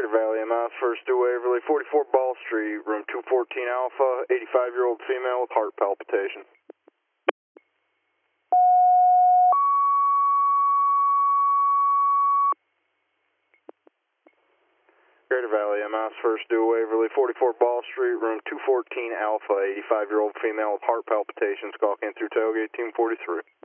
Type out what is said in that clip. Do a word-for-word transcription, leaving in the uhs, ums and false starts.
Greater Valley M I S, first to Waverly, forty-four Ball Street, room two fourteen Alpha, eighty-five-year-old female with heart palpitation. Greater Valley M I S, first to Waverly, forty-four Ball Street, room two fourteen Alpha, eighty-five-year-old female with heart palpitations, call in through tailgate team forty-three.